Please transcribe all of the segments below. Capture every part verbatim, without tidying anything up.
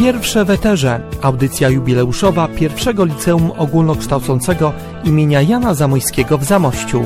Pierwsze w eterze, audycja jubileuszowa pierwszego liceum ogólnokształcącego imienia Jana Zamojskiego w Zamościu.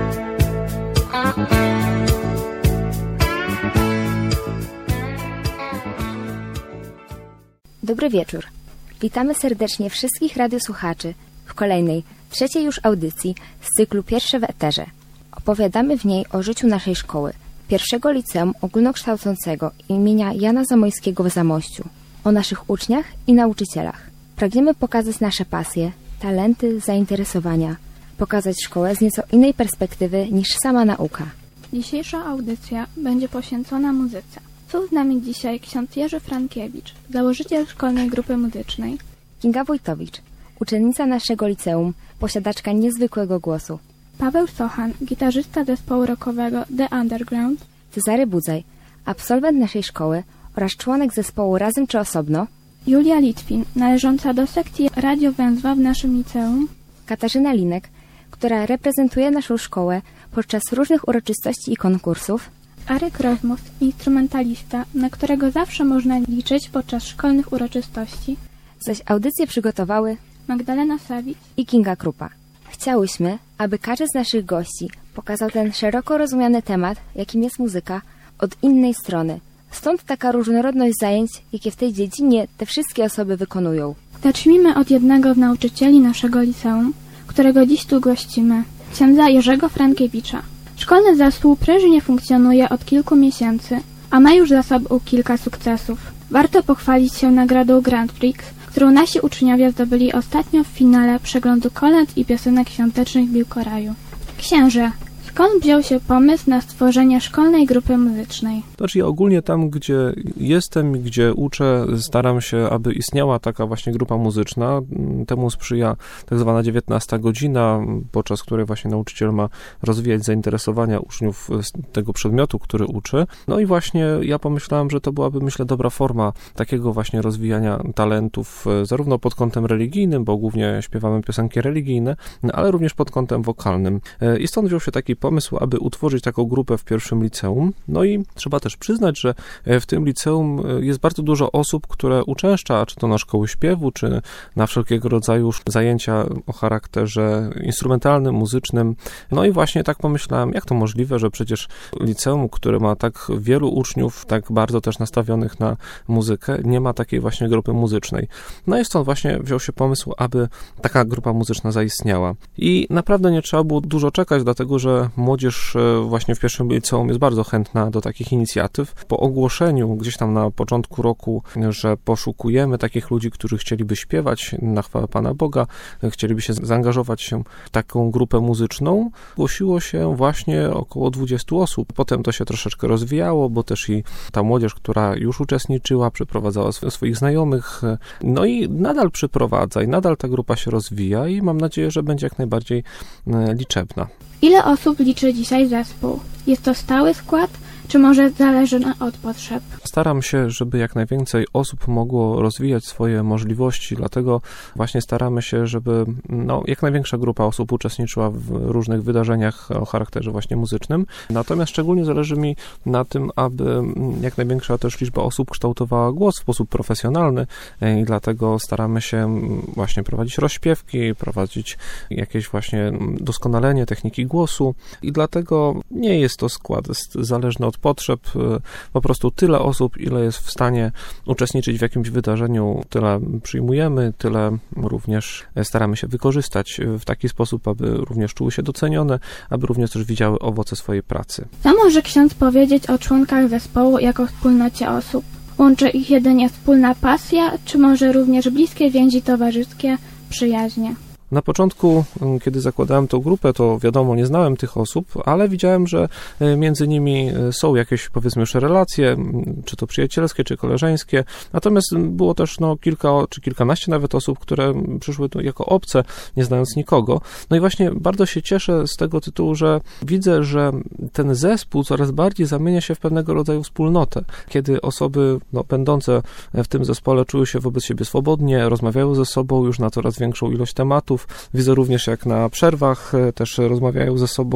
Dobry wieczór. Witamy serdecznie wszystkich radiosłuchaczy w kolejnej, trzeciej już audycji z cyklu Pierwsze w eterze. Opowiadamy w niej o życiu naszej szkoły, pierwszego liceum ogólnokształcącego imienia Jana Zamojskiego w Zamościu, o naszych uczniach i nauczycielach. Pragniemy pokazać nasze pasje, talenty, zainteresowania, pokazać szkołę z nieco innej perspektywy niż sama nauka. Dzisiejsza audycja będzie poświęcona muzyce. Są z nami dzisiaj ksiądz Jerzy Frankiewicz, założyciel szkolnej grupy muzycznej, Kinga Wójtowicz, uczennica naszego liceum, posiadaczka niezwykłego głosu, Paweł Sochan, gitarzysta zespołu rockowego The Underground, Cezary Budzaj, absolwent naszej szkoły oraz członek zespołu Razem czy Osobno, Julia Litwin, należąca do sekcji radiowęzła w naszym liceum, Katarzyna Linek, która reprezentuje naszą szkołę podczas różnych uroczystości i konkursów, Arek Rozmus, instrumentalista, na którego zawsze można liczyć podczas szkolnych uroczystości, zaś audycję przygotowały Magdalena Sawicz i Kinga Krupa. Chciałyśmy, aby każdy z naszych gości pokazał ten szeroko rozumiany temat, jakim jest muzyka, od innej strony. Stąd taka różnorodność zajęć, jakie w tej dziedzinie te wszystkie osoby wykonują. Zacznijmy od jednego z nauczycieli naszego liceum, którego dziś tu gościmy, księdza Jerzego Frankiewicza. Szkolny zespół prężnie funkcjonuje od kilku miesięcy, a ma już za sobą kilka sukcesów. Warto pochwalić się nagrodą Grand Prix, którą nasi uczniowie zdobyli ostatnio w finale przeglądu kolęd i piosenek świątecznych w Biłkoraju. Księże, skąd wziął się pomysł na stworzenie szkolnej grupy muzycznej? Znaczy ja ogólnie tam, gdzie jestem, gdzie uczę, staram się, aby istniała taka właśnie grupa muzyczna. Temu sprzyja tak zwana dziewiętnasta godzina, podczas której właśnie nauczyciel ma rozwijać zainteresowania uczniów z tego przedmiotu, który uczy. No i właśnie ja pomyślałem, że to byłaby, myślę, dobra forma takiego właśnie rozwijania talentów, zarówno pod kątem religijnym, bo głównie śpiewamy piosenki religijne, ale również pod kątem wokalnym. I stąd wziął się taki pomysł, aby utworzyć taką grupę w pierwszym liceum. No i trzeba też przyznać, że w tym liceum jest bardzo dużo osób, które uczęszcza, czy to na szkoły śpiewu, czy na wszelkiego rodzaju zajęcia o charakterze instrumentalnym, muzycznym. No i właśnie tak pomyślałem, jak to możliwe, że przecież liceum, które ma tak wielu uczniów, tak bardzo też nastawionych na muzykę, nie ma takiej właśnie grupy muzycznej. No i stąd właśnie wziął się pomysł, aby taka grupa muzyczna zaistniała. I naprawdę nie trzeba było dużo czekać, dlatego że młodzież właśnie w pierwszym liceum jest bardzo chętna do takich inicjatyw. Po ogłoszeniu gdzieś tam na początku roku, że poszukujemy takich ludzi, którzy chcieliby śpiewać na chwałę Pana Boga, chcieliby się zaangażować się w taką grupę muzyczną, zgłosiło się właśnie około dwudziestu osób. Potem to się troszeczkę rozwijało, bo też i ta młodzież, która już uczestniczyła, przyprowadzała swoich znajomych, no i nadal przyprowadza i nadal ta grupa się rozwija i mam nadzieję, że będzie jak najbardziej liczebna. Ile osób liczy dzisiaj zespół? Jest to stały skład, czy może zależy od potrzeb? Staram się, żeby jak najwięcej osób mogło rozwijać swoje możliwości, dlatego właśnie staramy się, żeby no, jak największa grupa osób uczestniczyła w różnych wydarzeniach o charakterze właśnie muzycznym. Natomiast szczególnie zależy mi na tym, aby jak największa też liczba osób kształtowała głos w sposób profesjonalny i dlatego staramy się właśnie prowadzić rozśpiewki, prowadzić jakieś właśnie doskonalenie techniki głosu i dlatego nie jest to skład, jest zależny od potrzeb, po prostu tyle osób, ile jest w stanie uczestniczyć w jakimś wydarzeniu, tyle przyjmujemy, tyle również staramy się wykorzystać w taki sposób, aby również czuły się docenione, aby również też widziały owoce swojej pracy. Co może ksiądz powiedzieć o członkach zespołu jako wspólnocie osób? Łączy ich jedynie wspólna pasja, czy może również bliskie więzi towarzyskie, przyjaźnie? Na początku, kiedy zakładałem tą grupę, to wiadomo, nie znałem tych osób, ale widziałem, że między nimi są jakieś, powiedzmy już, relacje, czy to przyjacielskie, czy koleżeńskie. Natomiast było też no, kilka, czy kilkanaście nawet osób, które przyszły tu jako obce, nie znając nikogo. No i właśnie bardzo się cieszę z tego tytułu, że widzę, że ten zespół coraz bardziej zamienia się w pewnego rodzaju wspólnotę. Kiedy osoby no, będące w tym zespole czują się wobec siebie swobodnie, rozmawiają ze sobą już na coraz większą ilość tematów. Widzę również, jak na przerwach też rozmawiają ze sobą.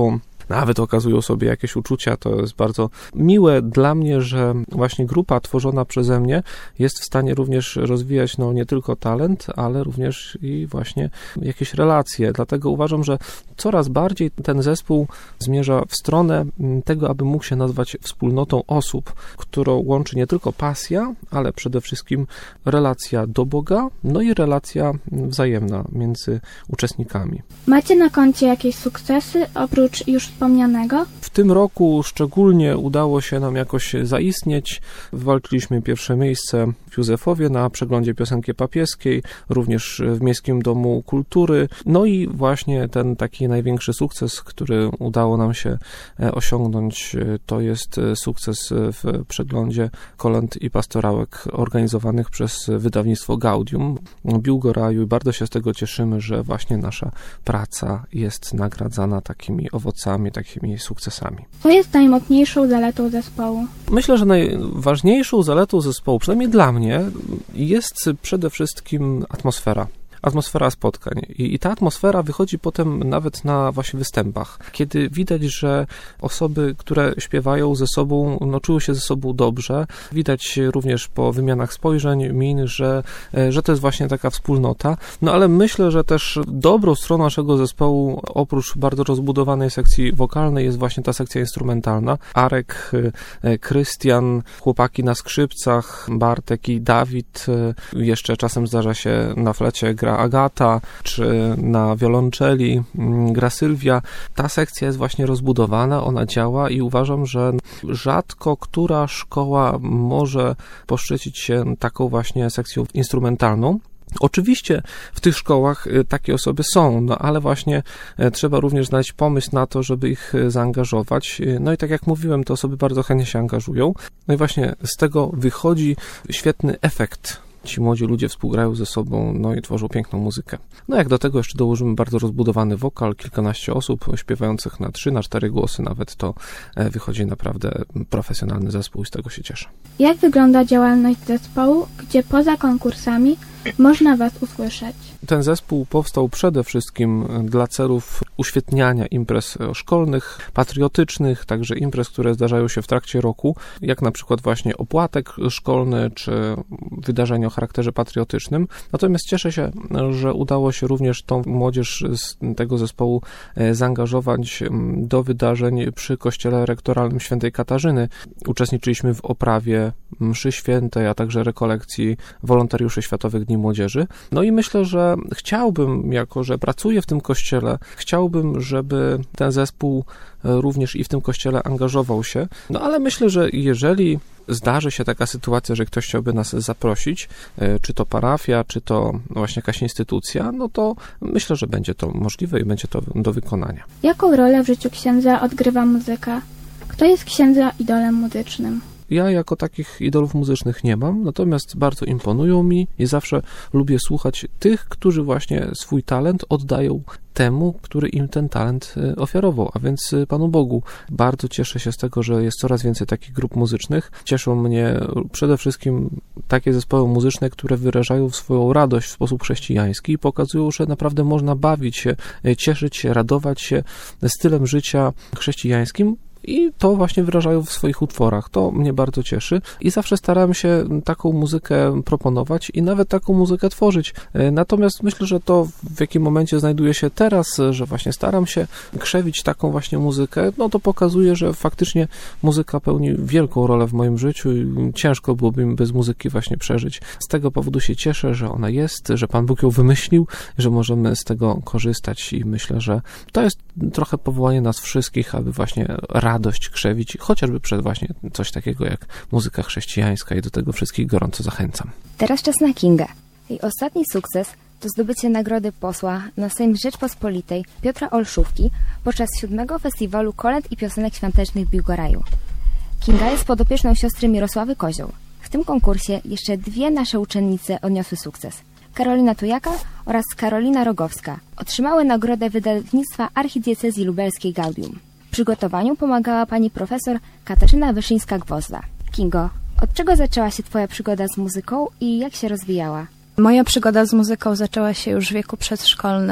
nawet okazują sobie jakieś uczucia. To jest bardzo miłe dla mnie, że właśnie grupa tworzona przeze mnie jest w stanie również rozwijać no nie tylko talent, ale również i właśnie jakieś relacje. Dlatego uważam, że coraz bardziej ten zespół zmierza w stronę tego, aby mógł się nazwać wspólnotą osób, którą łączy nie tylko pasja, ale przede wszystkim relacja do Boga, no i relacja wzajemna między uczestnikami. Macie na koncie jakieś sukcesy oprócz już wspomnianego? W tym roku szczególnie udało się nam jakoś zaistnieć. Wywalczyliśmy pierwsze miejsce w Józefowie na przeglądzie piosenki papieskiej, również w Miejskim Domu Kultury. No i właśnie ten taki największy sukces, który udało nam się osiągnąć, to jest sukces w przeglądzie kolęd i pastorałek organizowanych przez wydawnictwo Gaudium Biłgoraju i bardzo się z tego cieszymy, że właśnie nasza praca jest nagradzana takimi owocami, takimi sukcesami. Co jest najmocniejszą zaletą zespołu? Myślę, że najważniejszą zaletą zespołu, przynajmniej dla mnie, jest przede wszystkim atmosfera. Atmosfera spotkań. I, I ta atmosfera wychodzi potem nawet na właśnie występach, kiedy widać, że osoby, które śpiewają ze sobą, no, czują się ze sobą dobrze. Widać również po wymianach spojrzeń, min, że, że to jest właśnie taka wspólnota. No ale myślę, że też dobrą stroną naszego zespołu, oprócz bardzo rozbudowanej sekcji wokalnej, jest właśnie ta sekcja instrumentalna. Arek, Krystian, chłopaki na skrzypcach, Bartek i Dawid. Jeszcze czasem zdarza się na flecie gra Agata, czy na wiolonczeli gra Sylwia. Ta sekcja jest właśnie rozbudowana, ona działa i uważam, że rzadko która szkoła może poszczycić się taką właśnie sekcją instrumentalną. Oczywiście w tych szkołach takie osoby są, no ale właśnie trzeba również znaleźć pomysł na to, żeby ich zaangażować. No i tak jak mówiłem, te osoby bardzo chętnie się angażują. No i właśnie z tego wychodzi świetny efekt. Ci młodzi ludzie współgrają ze sobą, no i tworzą piękną muzykę. No jak do tego jeszcze dołożymy bardzo rozbudowany wokal, kilkanaście osób śpiewających na trzy, na cztery głosy nawet, to wychodzi naprawdę profesjonalny zespół i z tego się cieszę. Jak wygląda działalność zespołu, gdzie poza konkursami można Was usłyszeć? Ten zespół powstał przede wszystkim dla celów uświetniania imprez szkolnych, patriotycznych, także imprez, które zdarzają się w trakcie roku, jak na przykład właśnie opłatek szkolny, czy wydarzenie o charakterze patriotycznym. Natomiast cieszę się, że udało się również tą młodzież z tego zespołu zaangażować do wydarzeń przy kościele rektoralnym Świętej Katarzyny. Uczestniczyliśmy w oprawie mszy świętej, a także rekolekcji wolontariuszy Światowych Dni Młodzieży. No i myślę, że chciałbym, jako że pracuję w tym kościele, chciałbym, żeby ten zespół również i w tym kościele angażował się. No ale myślę, że jeżeli zdarzy się taka sytuacja, że ktoś chciałby nas zaprosić, czy to parafia, czy to właśnie jakaś instytucja, no to myślę, że będzie to możliwe i będzie to do wykonania. Jaką rolę w życiu księdza odgrywa muzyka? Kto jest księdza idolem muzycznym? Ja jako takich idolów muzycznych nie mam, natomiast bardzo imponują mi i zawsze lubię słuchać tych, którzy właśnie swój talent oddają temu, który im ten talent ofiarował, a więc Panu Bogu. Bardzo cieszę się z tego, że jest coraz więcej takich grup muzycznych. Cieszą mnie przede wszystkim takie zespoły muzyczne, które wyrażają swoją radość w sposób chrześcijański i pokazują, że naprawdę można bawić się, cieszyć się, radować się stylem życia chrześcijańskim, i to właśnie wyrażają w swoich utworach. To mnie bardzo cieszy i zawsze starałem się taką muzykę proponować i nawet taką muzykę tworzyć. Natomiast myślę, że to w jakim momencie znajduję się teraz, że właśnie staram się krzewić taką właśnie muzykę, no to pokazuje, że faktycznie muzyka pełni wielką rolę w moim życiu i ciężko byłoby mi bez muzyki właśnie przeżyć. Z tego powodu się cieszę, że ona jest, że Pan Bóg ją wymyślił, że możemy z tego korzystać i myślę, że to jest trochę powołanie nas wszystkich, aby właśnie radość krzewić, chociażby przez właśnie coś takiego jak muzyka chrześcijańska i do tego wszystkich gorąco zachęcam. Teraz czas na Kingę. Jej ostatni sukces to zdobycie nagrody posła na Sejm Rzeczpospolitej Piotra Olszówki podczas siódmego Festiwalu Kolęd i Piosenek Świątecznych w Biłgoraju. Kinga jest podopieczną siostry Mirosławy Kozioł. W tym konkursie jeszcze dwie nasze uczennice odniosły sukces. Karolina Tujaka oraz Karolina Rogowska otrzymały nagrodę wydawnictwa Archidiecezji Lubelskiej Gaudium. W przygotowaniu pomagała pani profesor Katarzyna Wyszyńska-Gwozda. Kingo, od czego zaczęła się Twoja przygoda z muzyką i jak się rozwijała? Moja przygoda z muzyką zaczęła się już w wieku przedszkolnym.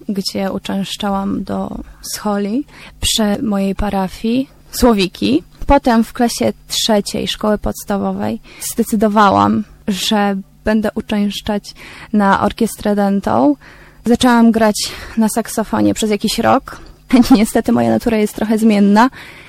gdzie uczęszczałam do scholi przy mojej parafii Słowiki. Potem w klasie trzeciej szkoły podstawowej zdecydowałam, że będę uczęszczać na orkiestrę dentą. Zaczęłam grać na saksofonie przez jakiś rok. Niestety moja natura jest trochę zmienna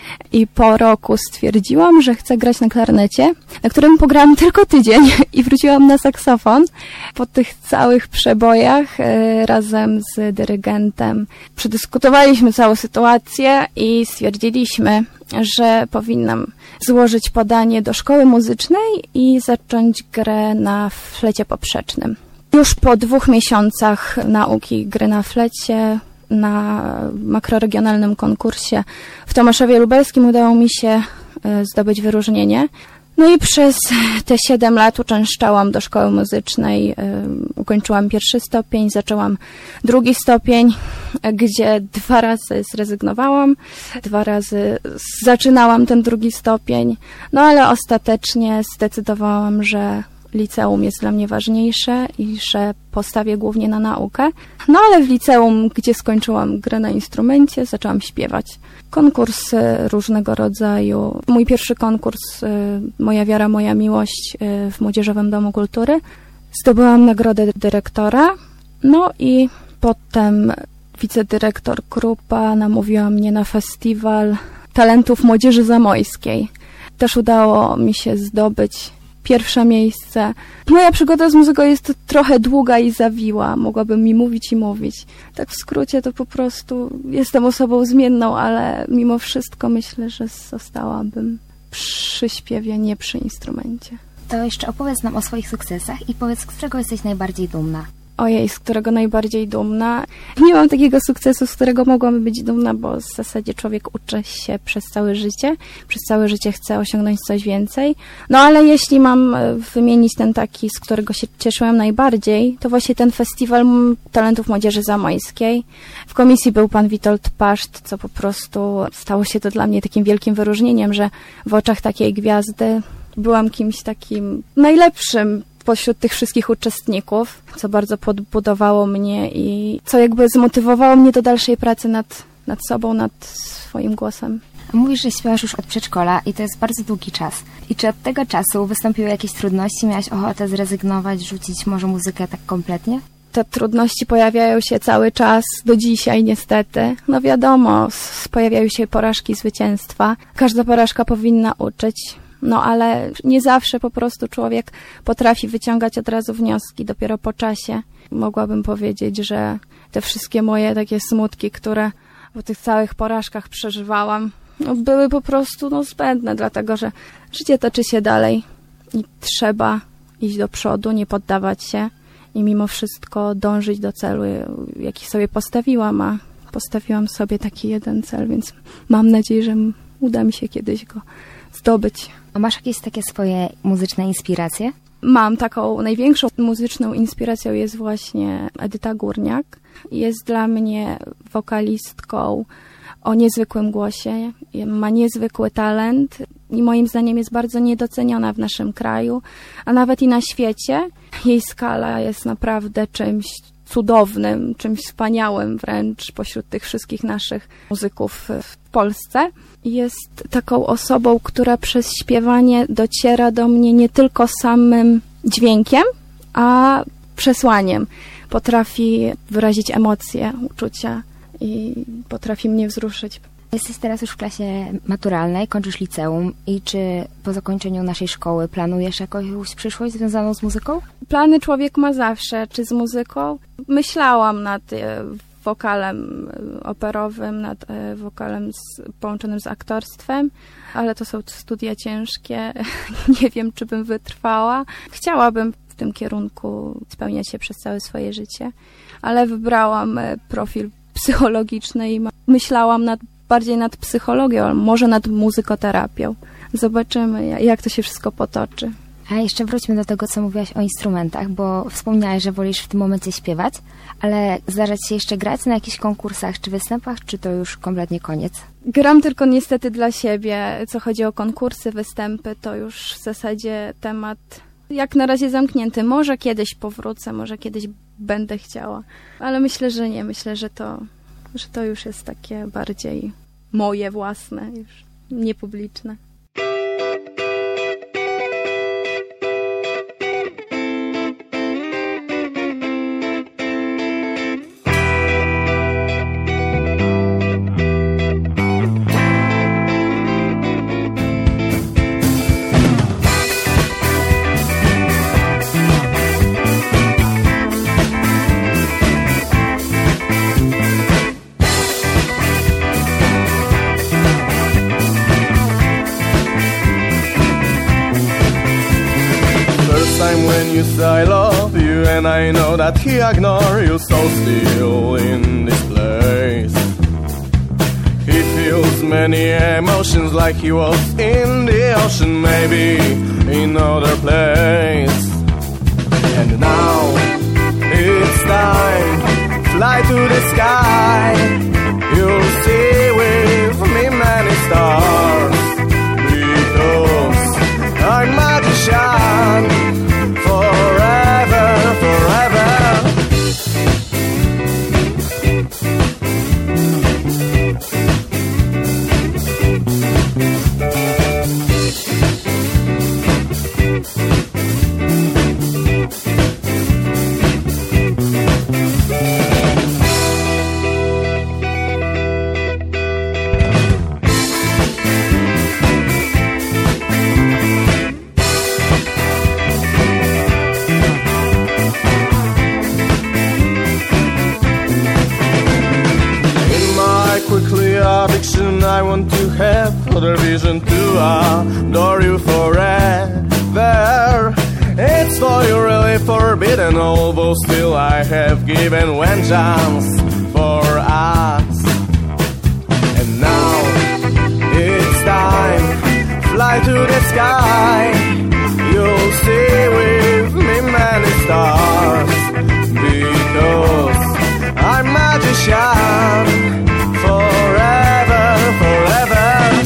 i po roku stwierdziłam, że chcę grać na klarnecie, na którym pograłam tylko tydzień i wróciłam na saksofon. Po tych całych przebojach e, razem z dyrygentem przedyskutowaliśmy całą sytuację i stwierdziliśmy, że powinnam złożyć podanie do szkoły muzycznej i zacząć grę na flecie poprzecznym. Już po dwóch miesiącach nauki gry na flecie na makroregionalnym konkursie w Tomaszowie Lubelskim udało mi się zdobyć wyróżnienie. No i przez te siedem lat uczęszczałam do szkoły muzycznej, ukończyłam pierwszy stopień, zaczęłam drugi stopień, gdzie dwa razy zrezygnowałam, dwa razy zaczynałam ten drugi stopień, no ale ostatecznie zdecydowałam, że liceum jest dla mnie ważniejsze i że postawię głównie na naukę. No ale w liceum, gdzie skończyłam grę na instrumencie, zaczęłam śpiewać. Konkursy różnego rodzaju. Mój pierwszy konkurs, Moja wiara, moja miłość w Młodzieżowym Domu Kultury. Zdobyłam nagrodę dyrektora. No i potem wicedyrektor Krupa namówiła mnie na festiwal talentów młodzieży zamojskiej. Też udało mi się zdobyć pierwsze miejsce. Moja przygoda z muzyką jest trochę długa i zawiła. Mogłabym mi mówić i mówić. Tak w skrócie to po prostu jestem osobą zmienną, ale mimo wszystko myślę, że zostałabym przy śpiewie, nie przy instrumencie. To jeszcze opowiedz nam o swoich sukcesach i powiedz, z którego jesteś najbardziej dumna. Ojej, z którego najbardziej dumna? Nie mam takiego sukcesu, z którego mogłam być dumna, bo w zasadzie człowiek uczy się przez całe życie. Przez całe życie chce osiągnąć coś więcej. No ale jeśli mam wymienić ten taki, z którego się cieszyłam najbardziej, to właśnie ten Festiwal Talentów Młodzieży Zamojskiej. W komisji był pan Witold Paszcz, co po prostu stało się to dla mnie takim wielkim wyróżnieniem, że w oczach takiej gwiazdy byłam kimś takim najlepszym pośród tych wszystkich uczestników, co bardzo podbudowało mnie i co jakby zmotywowało mnie do dalszej pracy nad, nad sobą, nad swoim głosem. Mówisz, że śpiewasz już od przedszkola i to jest bardzo długi czas. I czy od tego czasu wystąpiły jakieś trudności? Miałaś ochotę zrezygnować, rzucić może muzykę tak kompletnie? Te trudności pojawiają się cały czas, do dzisiaj niestety. No wiadomo, pojawiają się porażki, zwycięstwa. Każda porażka powinna uczyć. No ale nie zawsze po prostu człowiek potrafi wyciągać od razu wnioski, dopiero po czasie. Mogłabym powiedzieć, że te wszystkie moje takie smutki, które po tych całych porażkach przeżywałam, no, były po prostu no, zbędne, dlatego że życie toczy się dalej i trzeba iść do przodu, nie poddawać się i mimo wszystko dążyć do celu, jaki sobie postawiłam, a postawiłam sobie taki jeden cel, więc mam nadzieję, że uda mi się kiedyś go zdobyć. A masz jakieś takie swoje muzyczne inspiracje? Mam taką największą muzyczną inspiracją jest właśnie Edyta Górniak. Jest dla mnie wokalistką o niezwykłym głosie, ma niezwykły talent i moim zdaniem jest bardzo niedoceniona w naszym kraju, a nawet i na świecie. Jej skala jest naprawdę czymś cudownym, czymś wspaniałym wręcz pośród tych wszystkich naszych muzyków w Polsce. Jest taką osobą, która przez śpiewanie dociera do mnie nie tylko samym dźwiękiem, a przesłaniem. Potrafi wyrazić emocje, uczucia i potrafi mnie wzruszyć. Jesteś teraz już w klasie maturalnej, kończysz liceum i czy po zakończeniu naszej szkoły planujesz jakąś przyszłość związaną z muzyką? Plany człowiek ma zawsze, czy z muzyką. Myślałam nad wokalem operowym, nad wokalem z, połączonym z aktorstwem, ale to są studia ciężkie. Nie wiem, czy bym wytrwała. Chciałabym w tym kierunku spełniać się przez całe swoje życie, ale wybrałam profil psychologiczny i myślałam nad, bardziej nad psychologią, ale może nad muzykoterapią. Zobaczymy, jak to się wszystko potoczy. A jeszcze wróćmy do tego, co mówiłaś o instrumentach, bo wspomniałaś, że wolisz w tym momencie śpiewać, ale zdarza ci się jeszcze grać na jakichś konkursach czy występach, czy to już kompletnie koniec? Gram tylko niestety dla siebie. Co chodzi o konkursy, występy, to już w zasadzie temat jak na razie zamknięty. Może kiedyś powrócę, może kiedyś będę chciała, ale myślę, że nie. Myślę, że to, że to już jest takie bardziej moje własne, już niepubliczne. You say I love you and I know that he ignore you, so still in this place he feels many emotions like he was in the ocean, maybe in other place. And now it's time, fly to the sky, you'll see with me many stars, because I'm magician forever, forever. I want to have other vision to adore you forever. It's for you really forbidden, although still I have given vengeance for us. And now it's time, fly to the sky, you'll see with me many stars, because I'm magician forever, forever.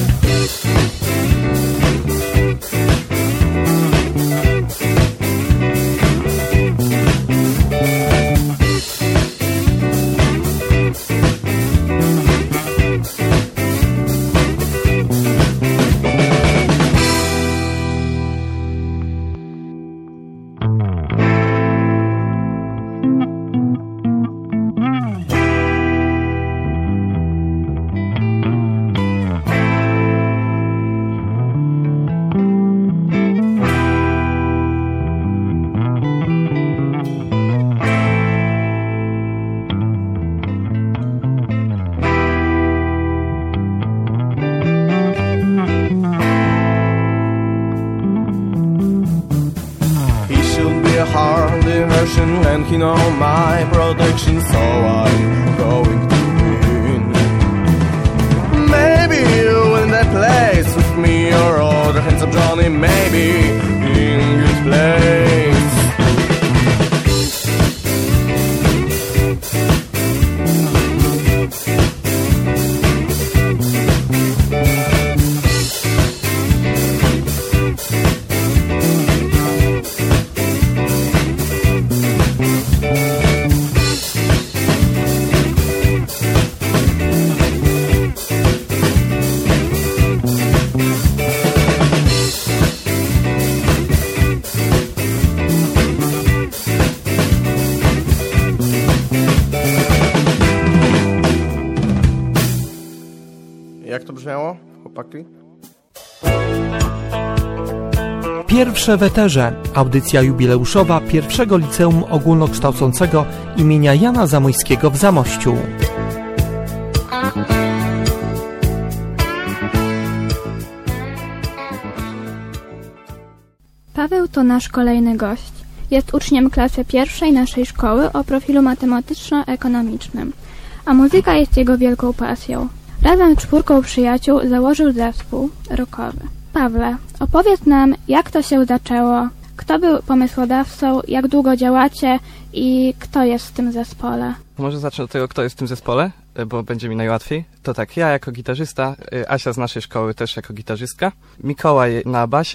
And he know my protection, so I'm going to win. Maybe you in that place with me, or other handsome Johnny, maybe in good place. Jak to brzmiało, chłopaki? Pierwsze w eterze. Audycja jubileuszowa pierwszego liceum ogólnokształcącego imienia Jana Zamojskiego w Zamościu. Paweł to nasz kolejny gość. Jest uczniem klasy pierwszej naszej szkoły o profilu matematyczno-ekonomicznym, a muzyka jest jego wielką pasją. Razem z czwórką przyjaciół założył zespół rockowy. Pawle, opowiedz nam, jak to się zaczęło, kto był pomysłodawcą, jak długo działacie i kto jest w tym zespole? Może zacznę od tego, kto jest w tym zespole, bo będzie mi najłatwiej. To tak, ja jako gitarzysta, Asia z naszej szkoły też jako gitarzystka, Mikołaj na basie,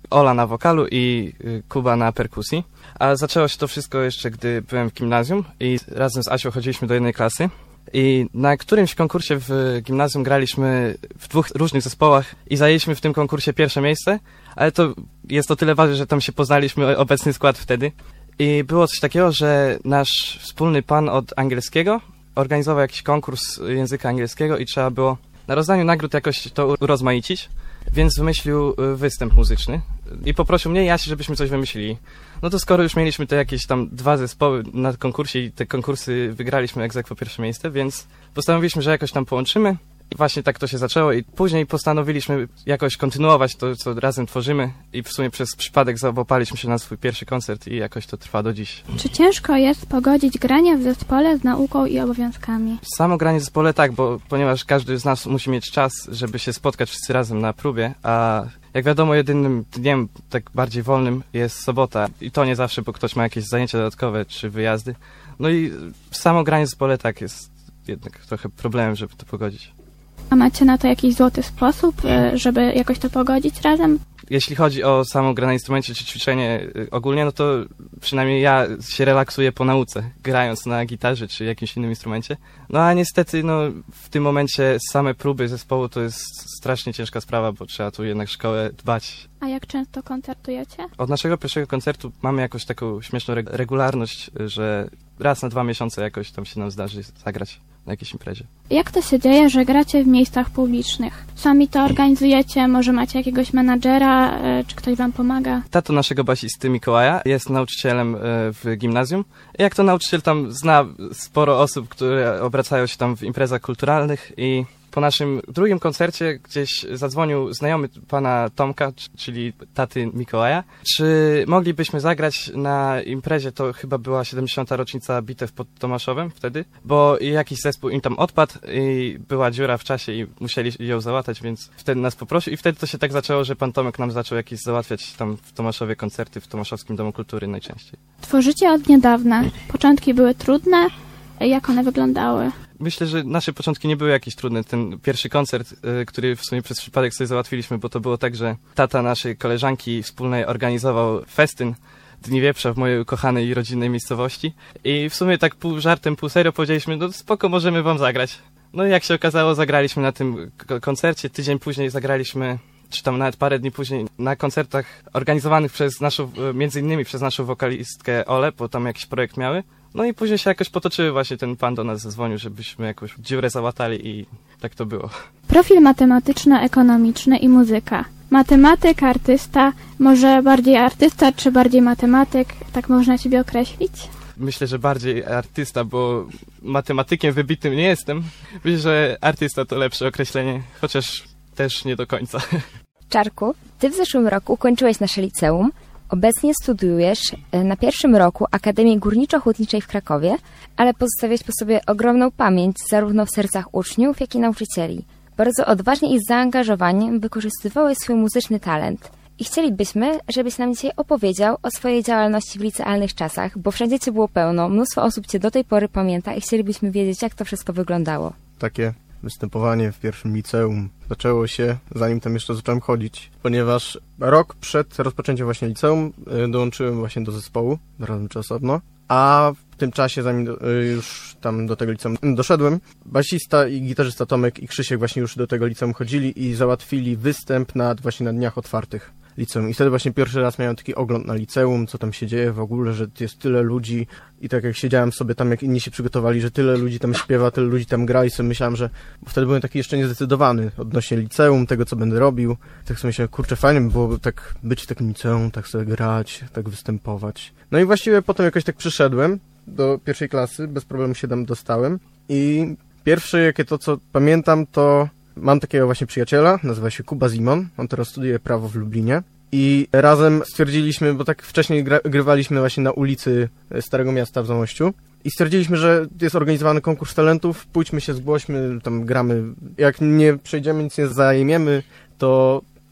Ola na wokalu i Kuba na perkusji. A zaczęło się to wszystko jeszcze, gdy byłem w gimnazjum i razem z Asią chodziliśmy do jednej klasy. I na którymś konkursie w gimnazjum graliśmy w dwóch różnych zespołach i zajęliśmy w tym konkursie pierwsze miejsce, ale to jest o tyle ważne, że tam się poznaliśmy, obecny skład wtedy. I było coś takiego, że nasz wspólny pan od angielskiego organizował jakiś konkurs języka angielskiego i trzeba było na rozdaniu nagród jakoś to urozmaicić, więc wymyślił występ muzyczny i poprosił mnie i Jasię, żebyśmy coś wymyślili. No to skoro już mieliśmy te jakieś tam dwa zespoły na konkursie i te konkursy wygraliśmy ex aequo pierwsze miejsce, więc postanowiliśmy, że jakoś tam połączymy. I właśnie tak to się zaczęło i później postanowiliśmy jakoś kontynuować to, co razem tworzymy i w sumie przez przypadek załapaliśmy się na swój pierwszy koncert i jakoś to trwa do dziś. Czy ciężko jest pogodzić granie w zespole z nauką i obowiązkami? Samo granie w zespole tak, bo ponieważ każdy z nas musi mieć czas, żeby się spotkać wszyscy razem na próbie, a jak wiadomo jedynym dniem tak bardziej wolnym jest sobota i to nie zawsze, bo ktoś ma jakieś zajęcia dodatkowe czy wyjazdy. No i samo granie w zespole tak jest jednak trochę problemem, żeby to pogodzić. A macie na to jakiś złoty sposób, żeby jakoś to pogodzić razem? Jeśli chodzi o samą grę na instrumencie czy ćwiczenie ogólnie, no to przynajmniej ja się relaksuję po nauce, grając na gitarze czy jakimś innym instrumencie. No a niestety no, w tym momencie same próby zespołu to jest strasznie ciężka sprawa, bo trzeba tu jednak szkołę dbać. A jak często koncertujecie? Od naszego pierwszego koncertu mamy jakąś taką śmieszną regularność, że raz na dwa miesiące jakoś tam się nam zdarzy zagrać na jakiejś imprezie. Jak to się dzieje, że gracie w miejscach publicznych? Sami to organizujecie? Może macie jakiegoś menadżera? Czy ktoś wam pomaga? Tato naszego basisty Mikołaja jest nauczycielem w gimnazjum. Jak to nauczyciel tam zna sporo osób, które obracają się tam w imprezach kulturalnych i po naszym drugim koncercie gdzieś zadzwonił znajomy pana Tomka, czyli taty Mikołaja, czy moglibyśmy zagrać na imprezie, to chyba była siedemdziesiąta rocznica bitew pod Tomaszowem wtedy, bo jakiś zespół im tam odpadł i była dziura w czasie i musieli ją załatać, więc wtedy nas poprosił i wtedy to się tak zaczęło, że pan Tomek nam zaczął jakieś załatwiać tam w Tomaszowie koncerty, w Tomaszowskim Domu Kultury najczęściej. Tworzycie od niedawna. Początki były trudne. Jak one wyglądały? Myślę, że nasze początki nie były jakieś trudne. Ten pierwszy koncert, y, który w sumie przez przypadek sobie załatwiliśmy, bo to było tak, że tata naszej koleżanki wspólnej organizował festyn Dni Wieprza w mojej ukochanej i rodzinnej miejscowości i w sumie tak pół żartem, pół serio powiedzieliśmy, no spoko, możemy wam zagrać. No i jak się okazało, zagraliśmy na tym koncercie. Tydzień później zagraliśmy, czy tam nawet parę dni później, na koncertach organizowanych przez naszą, między innymi przez naszą wokalistkę Olę, bo tam jakiś projekt miały. No i później się jakoś potoczyły, właśnie ten pan do nas zadzwonił, żebyśmy jakąś dziurę załatali i tak to było. Profil matematyczno-ekonomiczny i muzyka. Matematyk, artysta, może bardziej artysta czy bardziej matematyk? Tak można ciebie określić? Myślę, że bardziej artysta, bo matematykiem wybitnym nie jestem. Myślę, że artysta to lepsze określenie, chociaż też nie do końca. Czarku, ty w zeszłym roku ukończyłeś nasze liceum. Obecnie studiujesz na pierwszym roku Akademii Górniczo-Hutniczej w Krakowie, ale pozostawiłeś po sobie ogromną pamięć zarówno w sercach uczniów, jak i nauczycieli. Bardzo odważnie i z zaangażowaniem wykorzystywałeś swój muzyczny talent. I chcielibyśmy, żebyś nam dzisiaj opowiedział o swojej działalności w licealnych czasach, bo wszędzie cię było pełno, mnóstwo osób cię do tej pory pamięta i chcielibyśmy wiedzieć, jak to wszystko wyglądało. Takie występowanie w pierwszym liceum zaczęło się, zanim tam jeszcze zacząłem chodzić, ponieważ rok przed rozpoczęciem właśnie liceum dołączyłem właśnie do zespołu, razem czy osobno, a w tym czasie, zanim już tam do tego liceum doszedłem, basista i gitarzysta Tomek i Krzysiek właśnie już do tego liceum chodzili i załatwili występ nad, właśnie na dniach otwartych liceum. I wtedy właśnie pierwszy raz miałem taki ogląd na liceum, co tam się dzieje w ogóle, że jest tyle ludzi i tak jak siedziałem sobie tam, jak inni się przygotowali, że tyle ludzi tam śpiewa, tyle ludzi tam gra i sobie myślałem, że bo wtedy byłem taki jeszcze niezdecydowany odnośnie liceum, tego co będę robił. Tak sobie myślałem, kurczę, fajnie by było tak być w takim liceum, tak sobie grać, tak występować. No i właściwie potem jakoś tak przyszedłem do pierwszej klasy, bez problemu się tam dostałem i pierwsze jakie to co pamiętam to mam takiego właśnie przyjaciela, nazywa się Kuba Zimon, on teraz studiuje prawo w Lublinie i razem stwierdziliśmy, bo tak wcześniej gra, grywaliśmy właśnie na ulicy Starego Miasta w Zamościu i stwierdziliśmy, że jest organizowany konkurs talentów, pójdźmy się, zgłośmy, tam gramy, jak nie przejdziemy, nic nie zajmiemy, to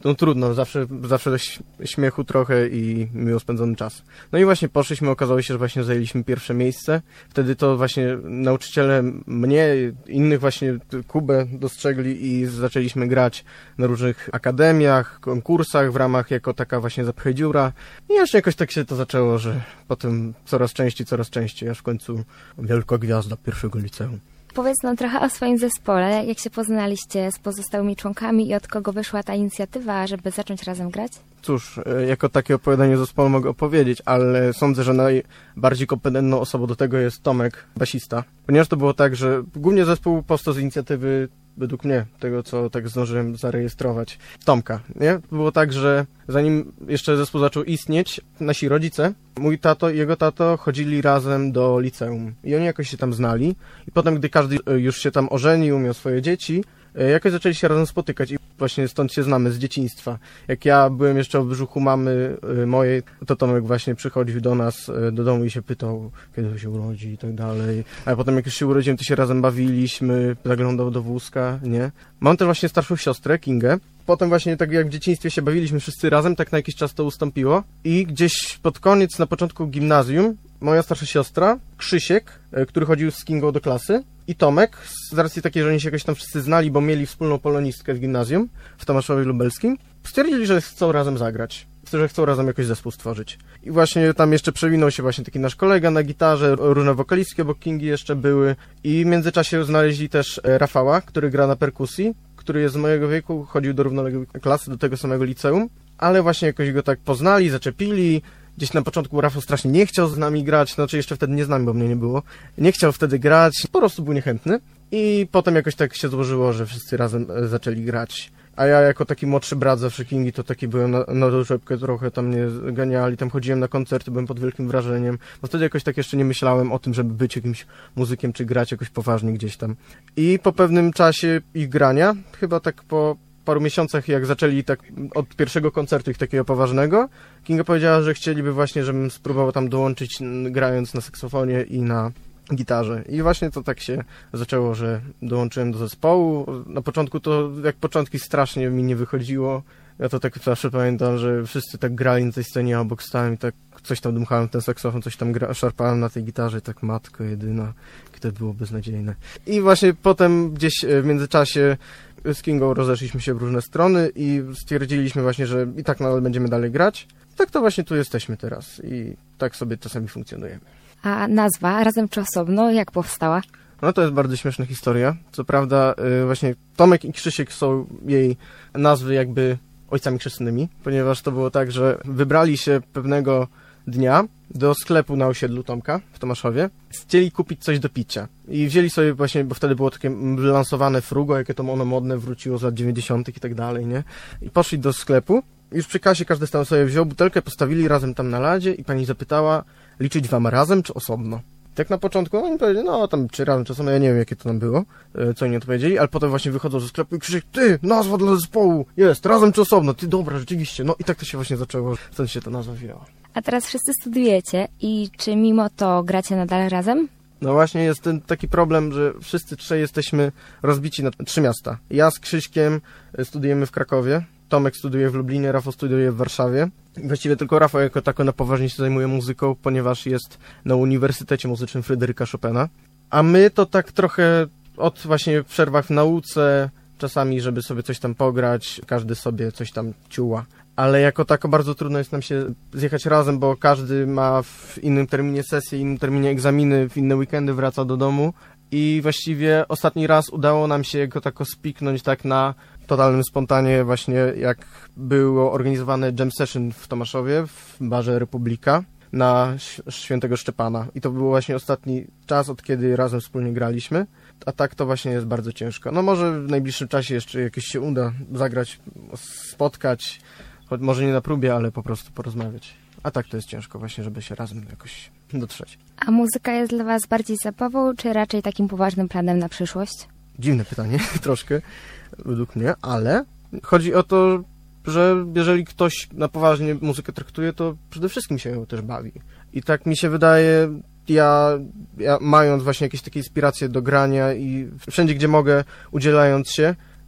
no trudno, zawsze, zawsze śmiechu trochę i miło spędzony czas. No i właśnie poszliśmy, okazało się, że właśnie zajęliśmy pierwsze miejsce. Wtedy to właśnie nauczyciele mnie, innych właśnie Kubę dostrzegli i zaczęliśmy grać na różnych akademiach, konkursach w ramach jako taka właśnie Zapchaj dziura. I jeszcze jakoś tak się to zaczęło, że potem coraz częściej, coraz częściej, aż w końcu wielka gwiazda pierwszego liceum. Powiedz nam trochę o swoim zespole, jak się poznaliście z pozostałymi członkami i od kogo wyszła ta inicjatywa, żeby zacząć razem grać? Cóż, jako takie opowiadanie zespołu mogę opowiedzieć, ale sądzę, że najbardziej kompetentną osobą do tego jest Tomek, basista. Ponieważ to było tak, że głównie zespół powstał z inicjatywy, według mnie, tego co tak zdążyłem zarejestrować, Tomka, nie? Było tak, że zanim jeszcze zespół zaczął istnieć, nasi rodzice, mój tato i jego tato chodzili razem do liceum i oni jakoś się tam znali i potem, gdy każdy już się tam ożenił, miał swoje dzieci, jakoś zaczęli się razem spotykać i właśnie stąd się znamy z dzieciństwa. Jak ja byłem jeszcze w brzuchu mamy mojej, to Tomek właśnie przychodził do nas, do domu i się pytał, kiedy się urodzi i tak dalej. A potem jak już się urodziłem, to się razem bawiliśmy, zaglądał do wózka, nie? Mam też właśnie starszą siostrę, Kingę. Potem właśnie tak jak w dzieciństwie się bawiliśmy wszyscy razem, tak na jakiś czas to ustąpiło. I gdzieś pod koniec, na początku gimnazjum, moja starsza siostra, Krzysiek, który chodził z Kingą do klasy, i Tomek, z racji takiej, że oni się jakoś tam wszyscy znali, bo mieli wspólną polonistkę w gimnazjum w Tomaszowie Lubelskim, stwierdzili, że chcą razem zagrać, że chcą razem jakoś zespół stworzyć. I właśnie tam jeszcze przewinął się właśnie taki nasz kolega na gitarze, różne wokalistki obok Kingi jeszcze były i w międzyczasie znaleźli też Rafała, który gra na perkusji, który jest z mojego wieku, chodził do równoległej klasy, do tego samego liceum, ale właśnie jakoś go tak poznali, zaczepili. Gdzieś na początku Rafał strasznie nie chciał z nami grać, znaczy jeszcze wtedy nie z nami, bo mnie nie było. Nie chciał wtedy grać, po prostu był niechętny. I potem jakoś tak się złożyło, że wszyscy razem zaczęli grać. A ja jako taki młodszy brat zawsze Kingi, to taki byłem na, na doczepkę trochę, tam mnie ganiali, tam chodziłem na koncerty, byłem pod wielkim wrażeniem. Bo wtedy jakoś tak jeszcze nie myślałem o tym, żeby być jakimś muzykiem, czy grać jakoś poważnie gdzieś tam. I po pewnym czasie ich grania, chyba tak po paru miesiącach, jak zaczęli tak od pierwszego koncertu ich takiego poważnego, Kinga powiedziała, że chcieliby właśnie, żebym spróbował tam dołączyć, grając na saksofonie i na gitarze. I właśnie to tak się zaczęło, że dołączyłem do zespołu. Na początku to, jak początki strasznie mi nie wychodziło. Ja to tak zawsze pamiętam, że wszyscy tak grali na tej scenie, a obok stałem i tak coś tam dmuchałem ten saksofon, coś tam gra, szarpałem na tej gitarze i tak matko jedyna, to było beznadziejne. I właśnie potem gdzieś w międzyczasie z Kingą rozeszliśmy się w różne strony i stwierdziliśmy właśnie, że i tak nadal będziemy dalej grać. I tak to właśnie tu jesteśmy teraz i tak sobie czasami funkcjonujemy. A nazwa Razem czy Osobno, jak powstała? No to jest bardzo śmieszna historia. Co prawda właśnie Tomek i Krzysiek są jej nazwy jakby ojcami chrzestnymi, ponieważ to było tak, że wybrali się pewnego dnia do sklepu na osiedlu Tomka w Tomaszowie. Chcieli kupić coś do picia. I wzięli sobie właśnie, bo wtedy było takie lansowane Frugo, jakie to ono modne wróciło z lat dziewięćdziesiątych i tak dalej, nie? I poszli do sklepu. Już przy kasie każdy tam sobie wziął butelkę, postawili razem tam na ladzie i pani zapytała, liczyć wam razem czy osobno? Tak na początku oni powiedzieli, no tam czy razem, czy osobno, ja nie wiem jakie to tam było, co oni odpowiedzieli, ale potem właśnie wychodzą ze sklepu i Krzysiek, ty, nazwa dla zespołu, jest, razem czy osobno, ty, dobra, rzeczywiście, no i tak to się właśnie zaczęło, stąd się ta nazwa wzięła. A teraz wszyscy studiujecie i czy mimo to gracie nadal razem? No właśnie jest ten taki problem, że wszyscy trzej jesteśmy rozbici na trzy miasta. Ja z Krzyśkiem studiujemy w Krakowie, Tomek studiuje w Lublinie, Rafał studiuje w Warszawie. Właściwie tylko Rafał jako tako na poważnie się zajmuje muzyką, ponieważ jest na Uniwersytecie Muzycznym Fryderyka Chopina. A my to tak trochę od właśnie w przerwach w nauce, czasami żeby sobie coś tam pograć, każdy sobie coś tam ciuła. Ale jako tako bardzo trudno jest nam się zjechać razem, bo każdy ma w innym terminie sesję, innym terminie egzaminy, w inne weekendy wraca do domu. I właściwie ostatni raz udało nam się jako tako spiknąć tak na totalnym spontanie właśnie jak było organizowane jam session w Tomaszowie w barze Republika na Świętego Szczepana. I to był właśnie ostatni czas, od kiedy razem wspólnie graliśmy. A tak to właśnie jest bardzo ciężko. No może w najbliższym czasie jeszcze jakieś się uda zagrać, spotkać, choć może nie na próbie, ale po prostu porozmawiać. A tak to jest ciężko właśnie, żeby się razem jakoś dotrzeć. A muzyka jest dla was bardziej zabawą, czy raczej takim poważnym planem na przyszłość? Dziwne pytanie, troszkę, według mnie, ale chodzi o to, że jeżeli ktoś na poważnie muzykę traktuje, to przede wszystkim się ją też bawi. I tak mi się wydaje, ja, ja mając właśnie jakieś takie inspiracje do grania i wszędzie, gdzie mogę, udzielając się,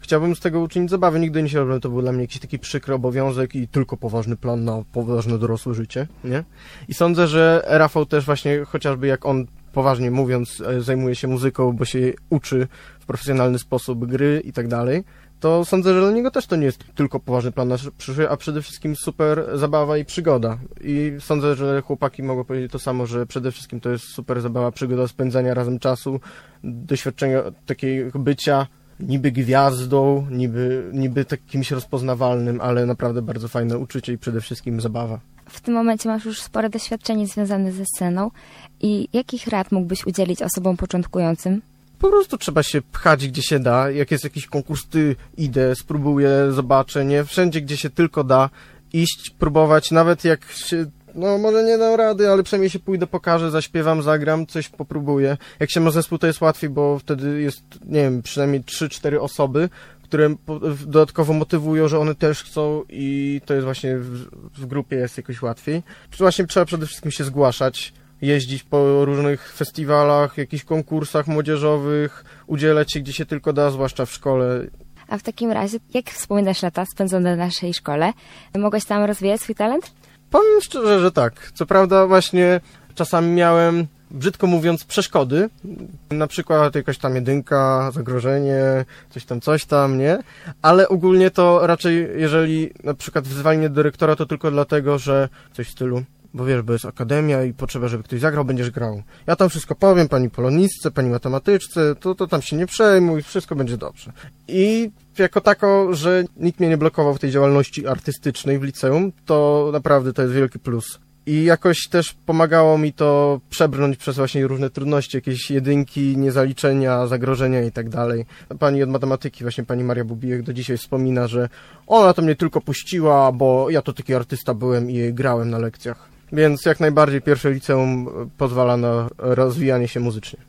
chciałbym z tego uczynić zabawę. Nigdy nie się robiłem, to był dla mnie jakiś taki przykry obowiązek i tylko poważny plan na poważne dorosłe życie, nie? I sądzę, że Rafał też właśnie, chociażby jak on poważnie mówiąc zajmuje się muzyką, bo się uczy w profesjonalny sposób gry i tak dalej, to sądzę, że dla niego też to nie jest tylko poważny plan na przyszłość, a przede wszystkim super zabawa i przygoda. I sądzę, że chłopaki mogą powiedzieć to samo, że przede wszystkim to jest super zabawa, przygoda, spędzania razem czasu, doświadczenia takiego bycia niby gwiazdą, niby, niby tak kimś rozpoznawalnym, ale naprawdę bardzo fajne uczucie i przede wszystkim zabawa. W tym momencie masz już spore doświadczenie związane ze sceną i jakich rad mógłbyś udzielić osobom początkującym? Po prostu trzeba się pchać, gdzie się da. Jak jest jakiś konkurs, ty idę, spróbuję, zobaczę, nie? Wszędzie, gdzie się tylko da, iść, próbować, nawet jak się, no może nie dam rady, ale przynajmniej się pójdę, pokażę, zaśpiewam, zagram, coś popróbuję. Jak się ma zespół, to jest łatwiej, bo wtedy jest, nie wiem, przynajmniej trzy cztery osoby, które dodatkowo motywują, że one też chcą i to jest właśnie w, w grupie jest jakoś łatwiej. Właśnie trzeba przede wszystkim się zgłaszać, jeździć po różnych festiwalach, jakichś konkursach młodzieżowych, udzielać się gdzie się tylko da, zwłaszcza w szkole. A w takim razie, jak wspominasz lata spędzone w naszej szkole? Mogłeś tam rozwijać swój talent? Powiem szczerze, że tak. Co prawda właśnie czasami miałem, brzydko mówiąc, przeszkody. Na przykład jakaś tam jedynka, zagrożenie, coś tam, coś tam, nie? Ale ogólnie to raczej, jeżeli na przykład wzywali mnie do dyrektora, to tylko dlatego, że coś w stylu, bo wiesz, bo jest akademia i potrzeba, żeby ktoś zagrał, będziesz grał. Ja tam wszystko powiem, pani polonistce, pani matematyczce, to, to tam się nie przejmuj, wszystko będzie dobrze. I jako tako, że nikt mnie nie blokował w tej działalności artystycznej w liceum, to naprawdę to jest wielki plus. I jakoś też pomagało mi to przebrnąć przez właśnie różne trudności, jakieś jedynki, niezaliczenia, zagrożenia i tak dalej. Pani od matematyki, właśnie pani Maria Bubijek do dzisiaj wspomina, że ona to mnie tylko puściła, bo ja to taki artysta byłem i grałem na lekcjach. Więc jak najbardziej pierwsze liceum pozwala na rozwijanie się muzycznie.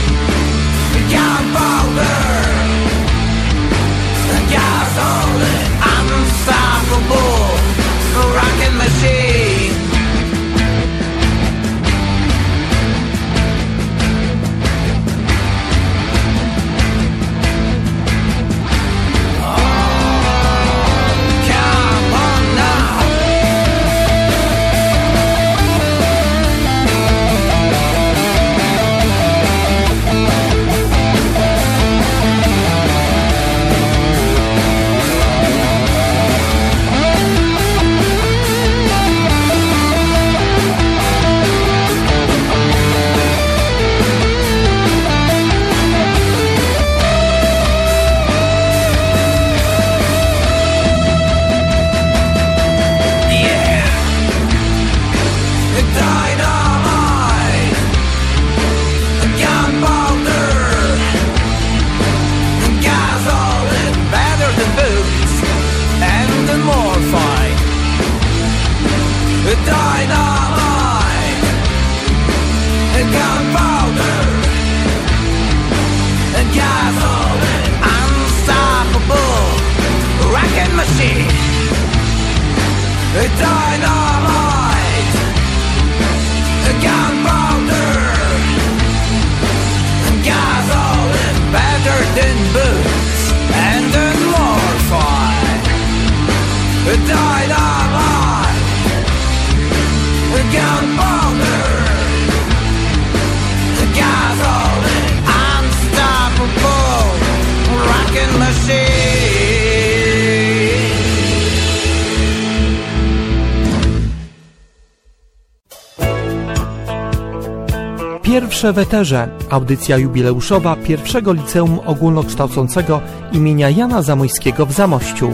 Dynamite, gunpowder, gasoline. Dynamite, gunpowder, gasoline better than boots and then morphine. Dynamite, gunpowder, gasoline, unstoppable rockin' machine. Pierwsze w eterze. Audycja jubileuszowa pierwszego liceum ogólnokształcącego imienia Jana Zamojskiego w Zamościu.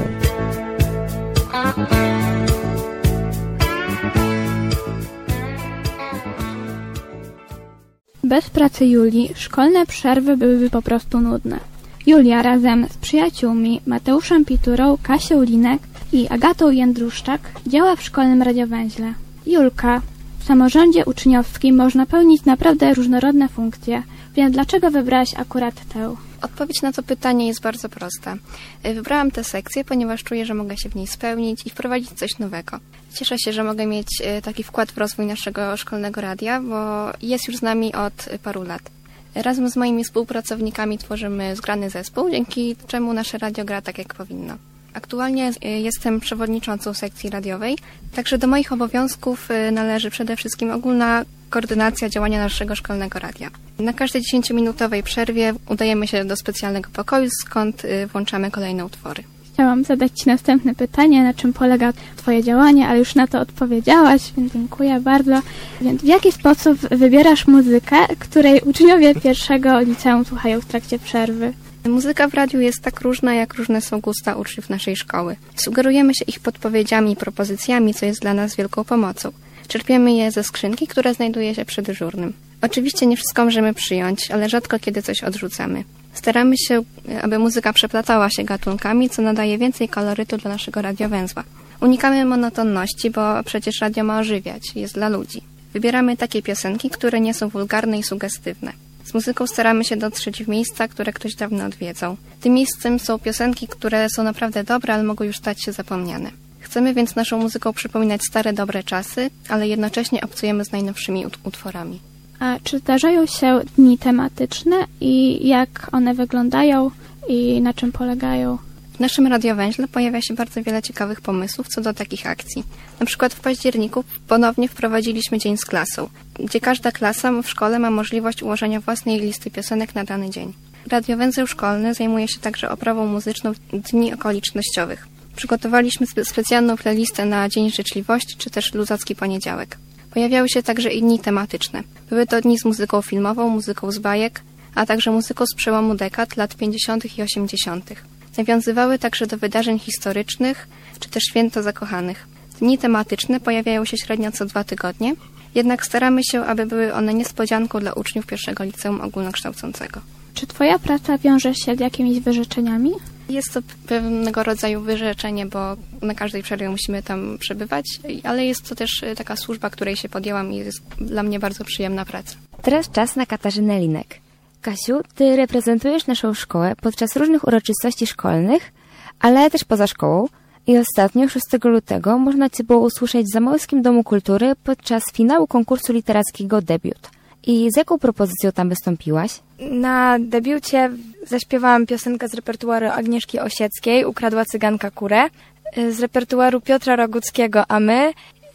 Bez pracy Julii szkolne przerwy byłyby po prostu nudne. Julia razem z przyjaciółmi Mateuszem Piturą, Kasią Linek i Agatą Jędruszczak działa w szkolnym radiowęźle. Julka, w samorządzie uczniowskim można pełnić naprawdę różnorodne funkcje, więc dlaczego wybrałaś akurat tę? Odpowiedź na to pytanie jest bardzo prosta. Wybrałam tę sekcję, ponieważ czuję, że mogę się w niej spełnić i wprowadzić coś nowego. Cieszę się, że mogę mieć taki wkład w rozwój naszego szkolnego radia, bo jest już z nami od paru lat. Razem z moimi współpracownikami tworzymy zgrany zespół, dzięki czemu nasze radio gra tak, jak powinno. Aktualnie jestem przewodniczącą sekcji radiowej, także do moich obowiązków należy przede wszystkim ogólna koordynacja działania naszego szkolnego radia. Na każdej dziesięciominutowej przerwie udajemy się do specjalnego pokoju, skąd włączamy kolejne utwory. Chciałam zadać Ci następne pytanie, na czym polega Twoje działanie, ale już na to odpowiedziałaś, więc dziękuję bardzo. Więc w jaki sposób wybierasz muzykę, której uczniowie pierwszego liceum słuchają w trakcie przerwy? Muzyka w radiu jest tak różna, jak różne są gusta uczniów naszej szkoły. Sugerujemy się ich podpowiedziami i propozycjami, co jest dla nas wielką pomocą. Czerpiemy je ze skrzynki, która znajduje się przy dyżurnym. Oczywiście nie wszystko możemy przyjąć, ale rzadko kiedy coś odrzucamy. Staramy się, aby muzyka przeplatała się gatunkami, co nadaje więcej kolorytu dla naszego radiowęzła. Unikamy monotonności, bo przecież radio ma ożywiać, jest dla ludzi. Wybieramy takie piosenki, które nie są wulgarne i sugestywne. Z muzyką staramy się dotrzeć w miejsca, które ktoś dawno odwiedzał. Tym miejscem są piosenki, które są naprawdę dobre, ale mogą już stać się zapomniane. Chcemy więc naszą muzyką przypominać stare, dobre czasy, ale jednocześnie obcujemy z najnowszymi ut- utworami. A czy zdarzają się dni tematyczne i jak one wyglądają i na czym polegają? W naszym radiowęźle pojawia się bardzo wiele ciekawych pomysłów co do takich akcji. Na przykład w październiku ponownie wprowadziliśmy Dzień z klasą, gdzie każda klasa w szkole ma możliwość ułożenia własnej listy piosenek na dany dzień. Radiowęzeł szkolny zajmuje się także oprawą muzyczną dni okolicznościowych. Przygotowaliśmy spe- specjalną playlistę na Dzień Życzliwości czy też Luzacki Poniedziałek. Pojawiały się także i dni tematyczne. Były to dni z muzyką filmową, muzyką z bajek, a także muzyką z przełomu dekad lat pięćdziesiątych i osiemdziesiątych. Nawiązywały także do wydarzeń historycznych czy też święta zakochanych. Dni tematyczne pojawiają się średnio co dwa tygodnie, jednak staramy się, aby były one niespodzianką dla uczniów pierwszego liceum ogólnokształcącego. Czy Twoja praca wiąże się z jakimiś wyrzeczeniami? Jest to pewnego rodzaju wyrzeczenie, bo na każdej przerwie musimy tam przebywać, ale jest to też taka służba, której się podjęłam i jest dla mnie bardzo przyjemna praca. Teraz czas na Katarzynę Linek. Kasiu, Ty reprezentujesz naszą szkołę podczas różnych uroczystości szkolnych, ale też poza szkołą. I ostatnio, szóstego lutego, można Cię było usłyszeć w Zamojskim Domu Kultury podczas finału konkursu literackiego Debiut. I z jaką propozycją tam wystąpiłaś? Na debiucie zaśpiewałam piosenkę z repertuaru Agnieszki Osieckiej, Ukradła cyganka kurę, z repertuaru Piotra Roguckiego A my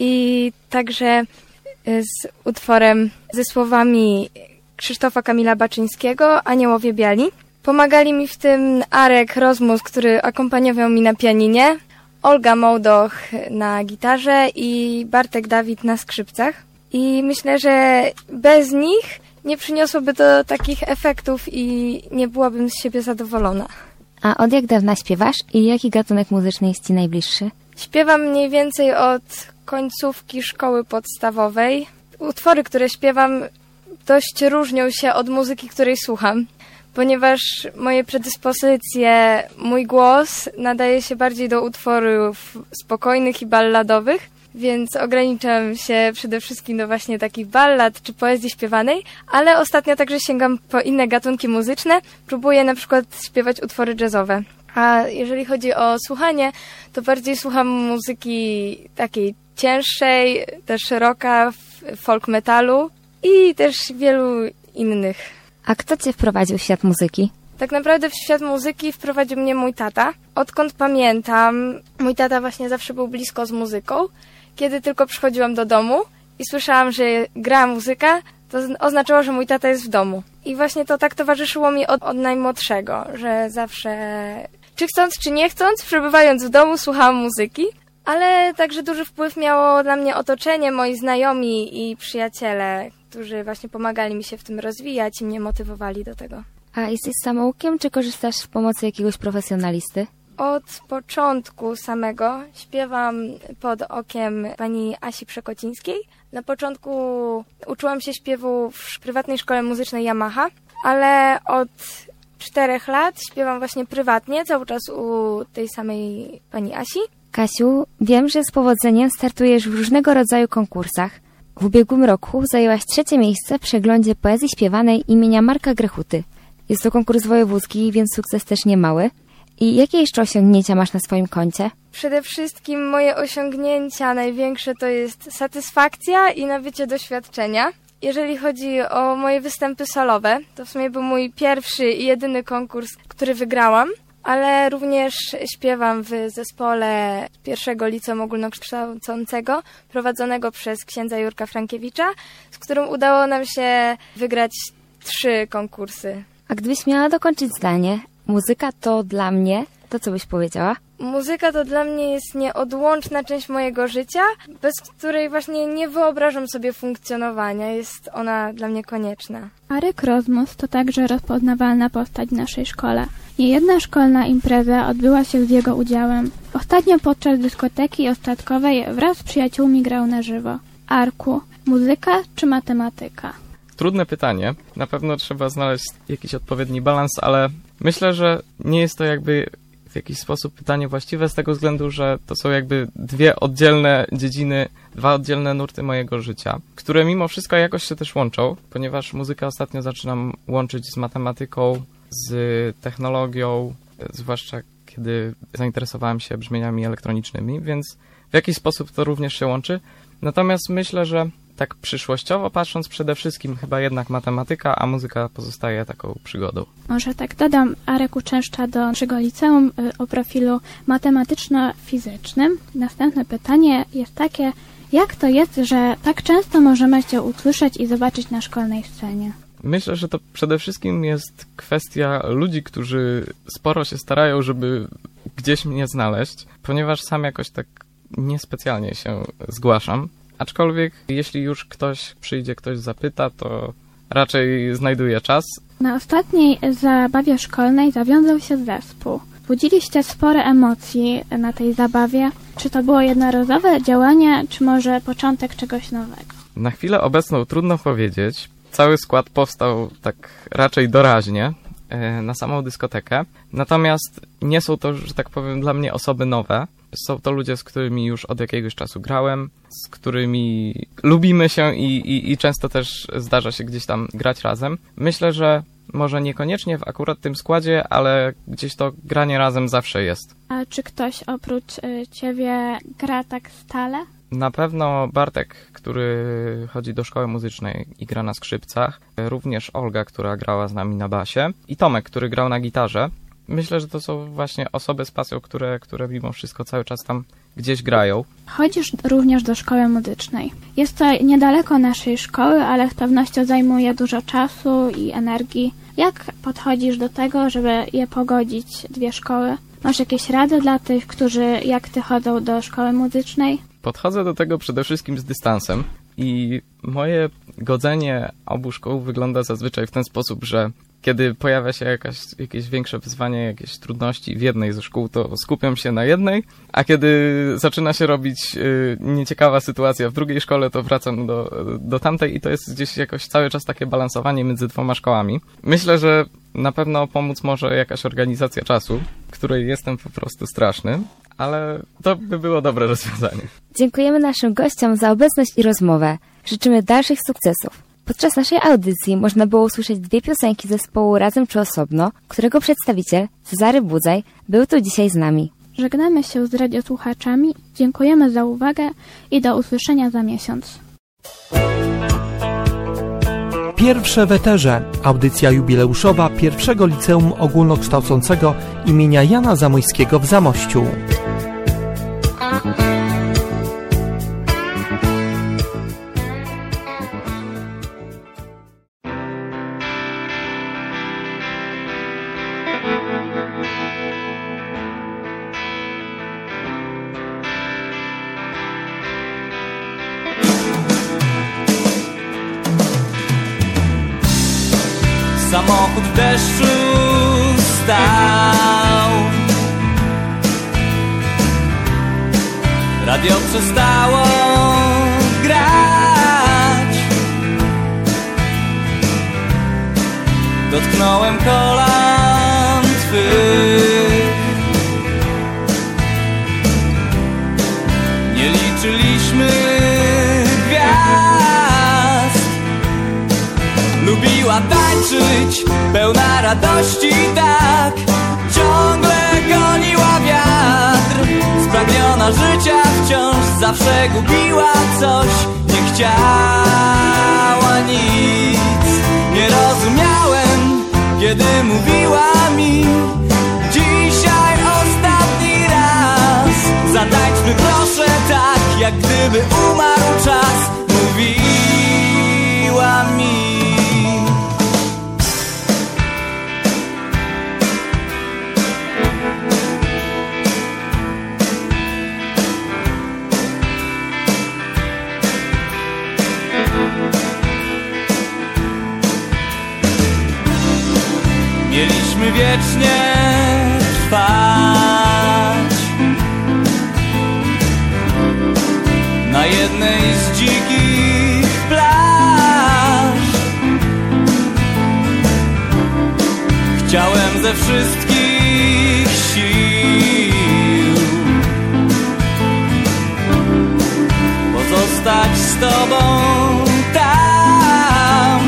i także z utworem ze słowami Krzysztofa Kamila Baczyńskiego, Aniołowie Biali. Pomagali mi w tym Arek Rozmus, który akompaniował mi na pianinie, Olga Mołdoch na gitarze i Bartek Dawid na skrzypcach. I myślę, że bez nich nie przyniosłoby to takich efektów i nie byłabym z siebie zadowolona. A od jak dawna śpiewasz i jaki gatunek muzyczny jest Ci najbliższy? Śpiewam mniej więcej od końcówki szkoły podstawowej. Utwory, które śpiewam, dość różnią się od muzyki, której słucham, ponieważ moje predyspozycje, mój głos nadaje się bardziej do utworów spokojnych i balladowych, więc ograniczam się przede wszystkim do właśnie takich ballad czy poezji śpiewanej, ale ostatnio także sięgam po inne gatunki muzyczne. Próbuję na przykład śpiewać utwory jazzowe. A jeżeli chodzi o słuchanie, to bardziej słucham muzyki takiej cięższej, też rocka, folk metalu i też wielu innych. A kto cię wprowadził w świat muzyki? Tak naprawdę w świat muzyki wprowadził mnie mój tata. Odkąd pamiętam, mój tata właśnie zawsze był blisko z muzyką. Kiedy tylko przychodziłam do domu i słyszałam, że gra muzyka, to oznaczało, że mój tata jest w domu. I właśnie to tak towarzyszyło mi od, od najmłodszego, że zawsze, czy chcąc, czy nie chcąc, przebywając w domu, słuchałam muzyki. Ale także duży wpływ miało dla mnie otoczenie, moi znajomi i przyjaciele, którzy właśnie pomagali mi się w tym rozwijać i mnie motywowali do tego. A jesteś samoukiem, czy korzystasz z pomocy jakiegoś profesjonalisty? Od początku samego śpiewam pod okiem pani Asi Przekocińskiej. Na początku uczyłam się śpiewu w prywatnej szkole muzycznej Yamaha, ale od czterech lat śpiewam właśnie prywatnie, cały czas u tej samej pani Asi. Kasiu, wiem, że z powodzeniem startujesz w różnego rodzaju konkursach. W ubiegłym roku zajęłaś trzecie miejsce w przeglądzie poezji śpiewanej imienia Marka Grechuty. Jest to konkurs wojewódzki, więc sukces też niemały. I jakie jeszcze osiągnięcia masz na swoim koncie? Przede wszystkim moje osiągnięcia największe to jest satysfakcja i nabycie doświadczenia. Jeżeli chodzi o moje występy solowe, to w sumie był mój pierwszy i jedyny konkurs, który wygrałam, ale również śpiewam w zespole pierwszego liceum ogólnokształcącego prowadzonego przez księdza Jurka Frankiewicza, z którym udało nam się wygrać trzy konkursy. A gdybyś miała dokończyć zdanie, muzyka to dla mnie, to co byś powiedziała? Muzyka to dla mnie jest nieodłączna część mojego życia, bez której właśnie nie wyobrażam sobie funkcjonowania. Jest ona dla mnie konieczna. Arek Rozmus to także rozpoznawalna postać w naszej szkole. Niejedna szkolna impreza odbyła się z jego udziałem. Ostatnio podczas dyskoteki ostatkowej wraz z przyjaciółmi grał na żywo. Arku, muzyka czy matematyka? Trudne pytanie. Na pewno trzeba znaleźć jakiś odpowiedni balans, ale myślę, że nie jest to jakby w jakiś sposób pytanie właściwe z tego względu, że to są jakby dwie oddzielne dziedziny, dwa oddzielne nurty mojego życia, które mimo wszystko jakoś się też łączą, ponieważ muzykę ostatnio zaczynam łączyć z matematyką, z technologią, zwłaszcza kiedy zainteresowałem się brzmieniami elektronicznymi, więc w jakiś sposób to również się łączy. Natomiast myślę, że tak przyszłościowo patrząc, przede wszystkim chyba jednak matematyka, a muzyka pozostaje taką przygodą. Może tak dodam, Arek uczęszcza do naszego liceum o profilu matematyczno-fizycznym. Następne pytanie jest takie, jak to jest, że tak często możemy Cię usłyszeć i zobaczyć na szkolnej scenie? Myślę, że to przede wszystkim jest kwestia ludzi, którzy sporo się starają, żeby gdzieś mnie znaleźć, ponieważ sam jakoś tak niespecjalnie się zgłaszam. Aczkolwiek jeśli już ktoś przyjdzie, ktoś zapyta, to raczej znajduje czas. Na ostatniej zabawie szkolnej zawiązał się zespół. Budziliście spore emocje na tej zabawie. Czy to było jednorazowe działanie, czy może początek czegoś nowego? Na chwilę obecną trudno powiedzieć. Cały skład powstał tak raczej doraźnie na samą dyskotekę. Natomiast nie są to, że tak powiem, dla mnie osoby nowe. Są to ludzie, z którymi już od jakiegoś czasu grałem, z którymi lubimy się i, i, i często też zdarza się gdzieś tam grać razem. Myślę, że może niekoniecznie w akurat tym składzie, ale gdzieś to granie razem zawsze jest. A czy ktoś oprócz y, Ciebie gra tak stale? Na pewno Bartek, który chodzi do szkoły muzycznej i gra na skrzypcach, również Olga, która grała z nami na basie i Tomek, który grał na gitarze. Myślę, że to są właśnie osoby z pasją, które, które mimo wszystko cały czas tam gdzieś grają. Chodzisz również do szkoły muzycznej. Jest to niedaleko naszej szkoły, ale z pewnością zajmuje dużo czasu i energii. Jak podchodzisz do tego, żeby je pogodzić, dwie szkoły? Masz jakieś rady dla tych, którzy jak ty chodzą do szkoły muzycznej? Podchodzę do tego przede wszystkim z dystansem i moje godzenie obu szkół wygląda zazwyczaj w ten sposób, że kiedy pojawia się jakaś, jakieś większe wyzwanie, jakieś trudności w jednej ze szkół, to skupiam się na jednej, a kiedy zaczyna się robić y, nieciekawa sytuacja w drugiej szkole, to wracam do, do tamtej i to jest gdzieś jakoś cały czas takie balansowanie między dwoma szkołami. Myślę, że na pewno pomóc może jakaś organizacja czasu, której jestem po prostu straszny, ale to by było dobre rozwiązanie. Dziękujemy naszym gościom za obecność i rozmowę. Życzymy dalszych sukcesów. Podczas naszej audycji można było usłyszeć dwie piosenki zespołu Razem czy Osobno, którego przedstawiciel, Cezary Budzaj, był tu dzisiaj z nami. Żegnamy się z radiosłuchaczami, dziękujemy za uwagę i do usłyszenia za miesiąc. Pierwsze w eterze. Audycja jubileuszowa pierwszego liceum ogólnokształcącego imienia Jana Zamojskiego w Zamościu. Samochód w deszczu stał, radio przestało grać. Dotknąłem kolan twych, nie liczyliśmy gwiazd. Lubiła tańczyć, pełna radości, tak ciągle goniła wiatr. Spragniona życia wciąż zawsze gubiła coś, nie chciała nic. Nie rozumiałem, kiedy mówiła mi: dzisiaj ostatni raz, zatańczmy proszę tak, jak gdyby umarł czas. Mówiła mi. Mieliśmy wiecznie trwać na jednej z dzikich plaż. Chciałem ze wszystkich sił pozostać z tobą tam.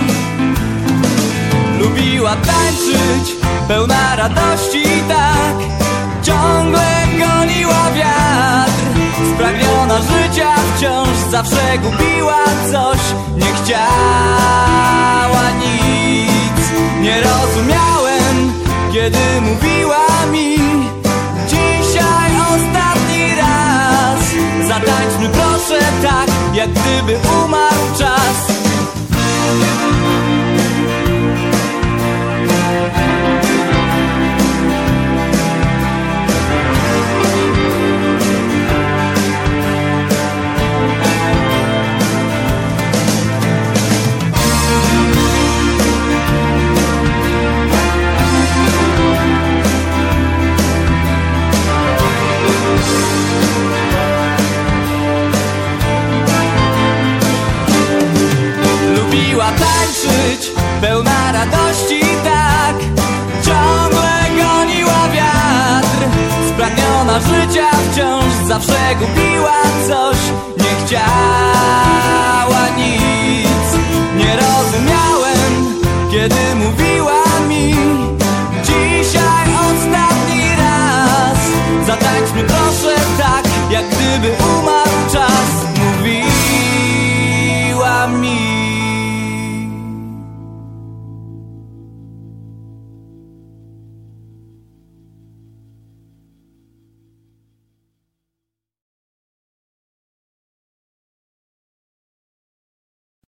Lubiła tańczyć, pełna radości, tak ciągle goniła wiatr. Spragniona życia wciąż zawsze gubiła coś, nie chciała nic. Nie rozumiałem, kiedy mówiła mi: dzisiaj ostatni raz, zatańczmy proszę tak, jak gdyby umarł czas. Lubiła tańczyć, pełna radości, tak ciągle goniła wiatr. Spragniona życia wciąż zawsze gubiła coś, nie chciała nic. Nie rozumiałem, kiedy mówiła